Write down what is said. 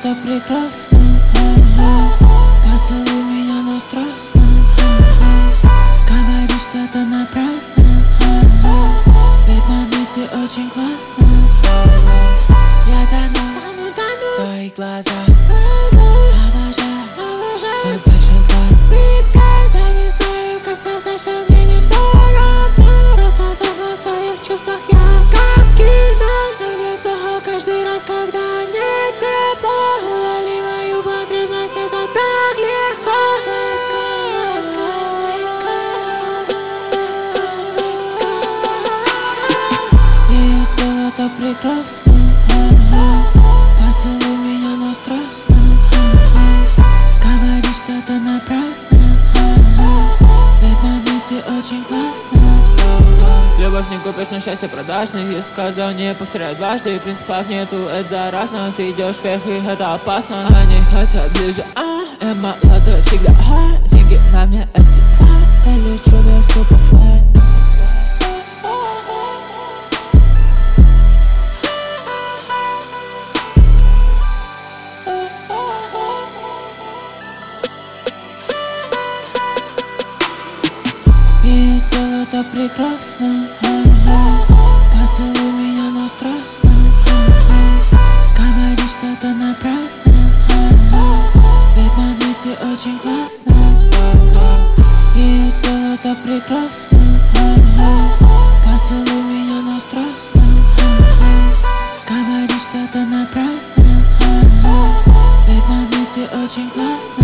так прекрасно. Поцелуй меня, но страстно. Говоришь что-то напрасно. Ведь на месте очень классно. Я тону в твоих глазах. Обожаю твой большой зад. Я не знаю, как сказать, что мне не все равно. Просто забыл в своих чувствах я как кино. Мне плохо каждый раз, когда не тепло. Удали мою потребность, это так легко. И тело так прекрасно. Поцелуй меня, но страстно. Говоришь что-то напрасно. Ведь на месте очень классно. Любовь не купишь, но счастье продашь. Не сказал, не повторяй дважды. Принципов нету, это заразно. Ты идешь вверх, и это опасно. Они хотят ближе, я молодой всегда. Деньги на мне эти я лечу вверх, суперфлай. И тело так прекрасно. Поцелуй меня, но страстно. Говоришь что-то напрасно. Ведь на месте очень классно. И тело так прекрасно. Поцелуй меня, но страстно. Говоришь что-то напрасно. Ведь на месте очень классно.